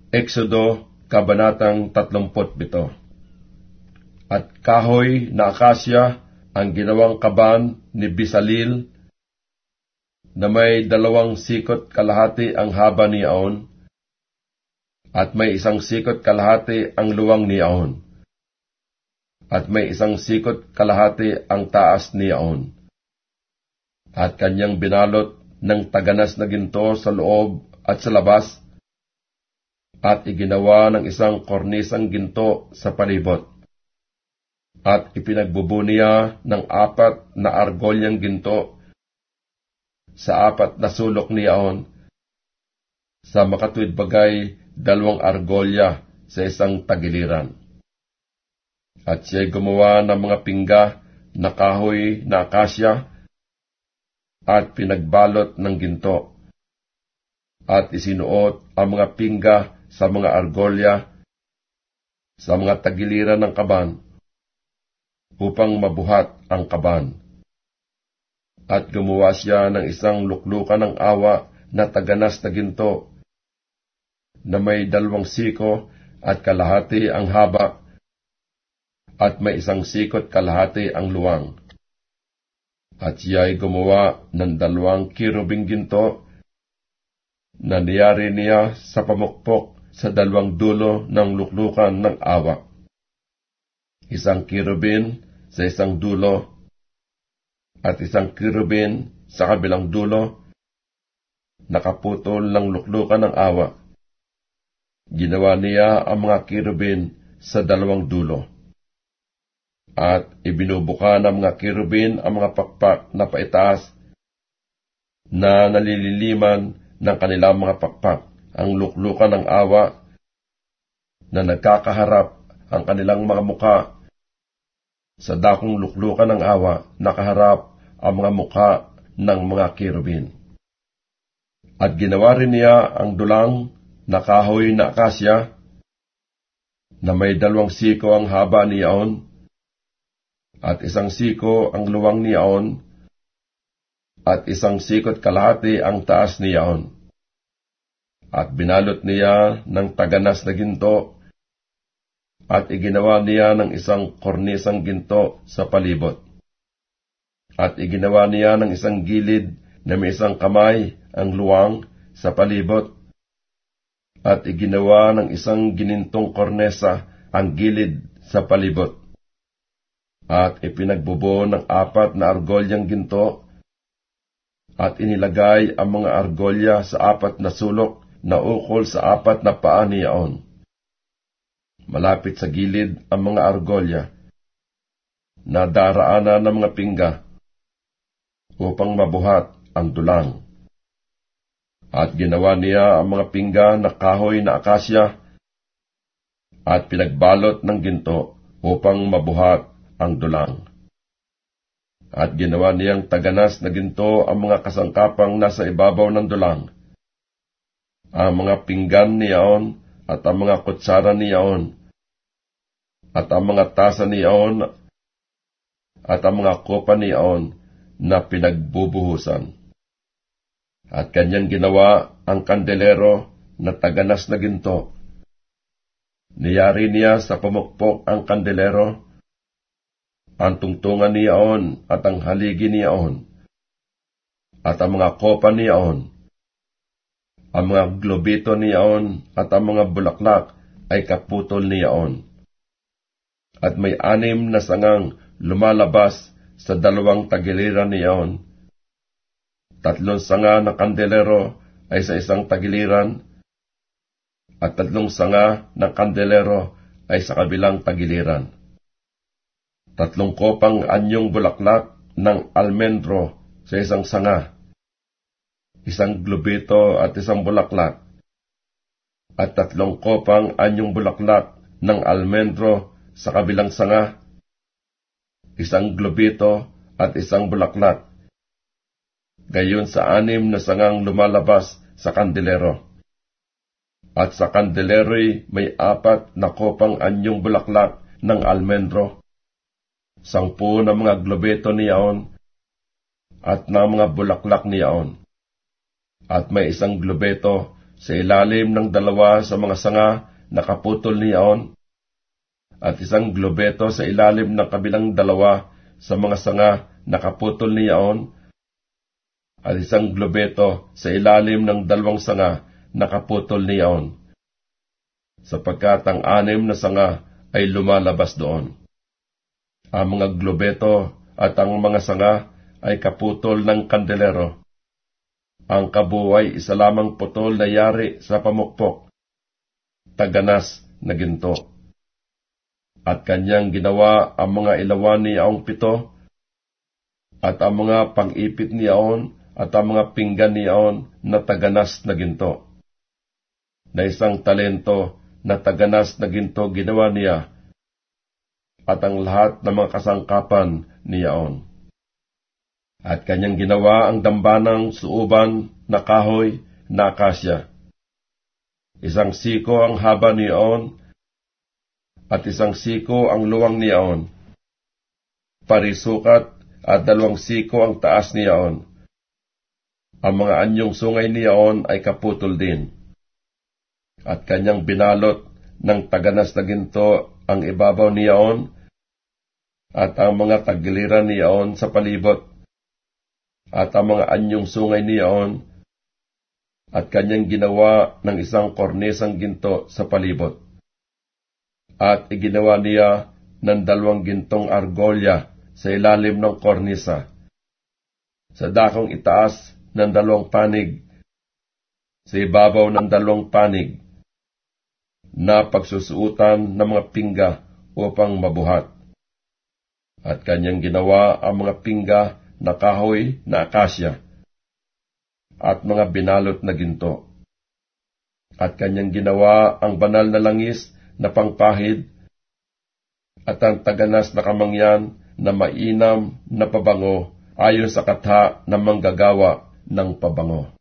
Exodo, Kabanatang 37. At kahoy na akasya ang ginawang kaban ni Bezaleel, na may 2 sikot kalahati ang haba niyaon, at may 1 sikot kalahati ang luwang niyaon, at may 1 sikot kalahati ang taas niyaon. At kanyang binalot ng taganas na ginto sa loob at sa labas, at iginawa ng 1 kornisang ginto sa palibot. At ipinagbubo niya ng 4 na argolyang ginto sa 4 na sulok niyaon, sa makatuwid bagay 2 argolya sa 1 tagiliran. At siya'y gumawa ng mga pingga na kahoy na akasya, at pinagbalot ng ginto, at isinuot ang mga pingga sa mga argolya sa mga tagiliran ng kaban, upang mabuhat ang kaban. At gumawa siya ng 1 luklukan ng awa na taganas na ginto, na may 2 siko at kalahati ang haba, at may 1 sikot kalahati ang luwang. At siya'y gumawa ng 2 kirubing ginto, na niyari niya sa pamukpok sa 2 dulo ng luklukan ng awa. 1 kirubin sa 1 dulo, at 1 kirubin sa kabilang dulo, nakaputol ng luklukan ng awa. Ginawa niya ang mga kirubin sa 2 dulo. At ibinubuka ng mga kirubin ang mga pakpak na paitaas, na nalililiman ng kanilang mga pakpak ang luklukan ng awa, na nagkakaharap ang kanilang mga mukha sa dakong luklukan ng awa, nakaharap ang mga mukha ng mga kirubin. At ginawa rin niya ang dulang na kahoy na akasya, na may 2 siko ang haba niyaon, at 1 siko ang luwang niyaon, at 1 sikot kalahati ang taas niyaon. At binalot niya ng taganas na ginto, at iginawa niya ng 1 kornisang ginto sa palibot. At iginawa niya ng 1 gilid na may 1 kamay ang luwang sa palibot, at iginawa ng 1 ginintong kornesa ang gilid sa palibot. At ipinagbubo ng 4 na argolyang ginto, at inilagay ang mga argolya sa 4 na sulok na ukol sa 4 na paa niyaon. Malapit sa gilid ang mga argolya, na daraanan ng mga pingga, upang mabuhat ang dulang. At ginawa niya ang mga pingga na kahoy na akasya, at pinagbalot ng ginto upang mabuhat ang dulang. At ginawa niyang taganas na ginto ang mga kasangkapang nasa ibabaw ng dulang, ang mga pinggan niyaon, at ang mga kutsara niyaon, at ang mga tasa niyaon, at ang mga kopa niyaon na pinagbubuhusan. At kanyang ginawa ang kandelero na taganas na ginto. Niyari niya sa pamukpok ang kandelero, ang tungtungan niyaon at ang haligi niyaon, at ang mga kopa niyaon, ang mga globito niyaon, at ang mga bulaklak ay kaputol niyaon. At may 6 na sangang lumalabas sa 2 tagiliran niyaon. 3 sanga na kandelero ay sa 1 tagiliran, at 3 sanga ng kandelero ay sa kabilang tagiliran. 3 kopang anyong bulaklak ng almendro sa 1 sanga, 1 globito at 1 bulaklak, at 3 kopang anyong bulaklak ng almendro sa kabilang sanga, 1 globito at 1 bulaklak. Gayon sa 6 na sangang lumalabas sa kandelero. At sa kandelero'y may 4 na kopang anyong bulaklak ng almendro, 10 na mga globito niyaon, at na mga bulaklak niyaon. At may 1 globito sa ilalim ng 2 sa mga sanga na kaputol niyaon, at isang globeto sa ilalim ng kabilang 2 sa mga sanga na kaputol niyaon, at isang globeto sa ilalim ng 2 sanga na kaputol niyaon, sapagkat ang 6 na sanga ay lumalabas doon. Ang mga globeto at ang mga sanga ay kaputol ng kandelero. Ang kabo ay isa lamang putol na yari sa pamukpok, taganas na ginto. At kanyang ginawa ang mga ilawan niyaong 7, at ang mga pang-ipit niyaon at ang mga pinggan niyaon na taganas na ginto. Na isang talento na taganas na ginto ginawa niya, at ang lahat ng mga kasangkapan niyaon. At kanyang ginawa ang dambanang suuban na kahoy na akasya. Isang siko ang haba niyaon, at isang siko ang luwang niyaon. Parisukat at 2 siko ang taas niyaon. Ang mga anyong sungay niyaon ay kaputol din. At kanyang binalot ng taganas na ginto ang ibabaw niyaon, at ang mga tagiliran niyaon sa palibot, at ang mga anyong sungay niyaon, at kanyang ginawa ng isang kornesang ginto sa palibot. At iginawa niya ng 2 gintong argolya sa ilalim ng kornisa, sa dakong itaas ng 2 panig, sa ibabaw ng 2 panig, na pagsusuotan ng mga pingga upang mabuhat. At kanyang ginawa ang mga pingga na kahoy na akasya, at mga binalot na ginto. At kanyang ginawa ang banal na langis na pangpahid, at ang taganas na kamangyan na mainam na pabango ayon sa katha ng manggagawa ng pabango.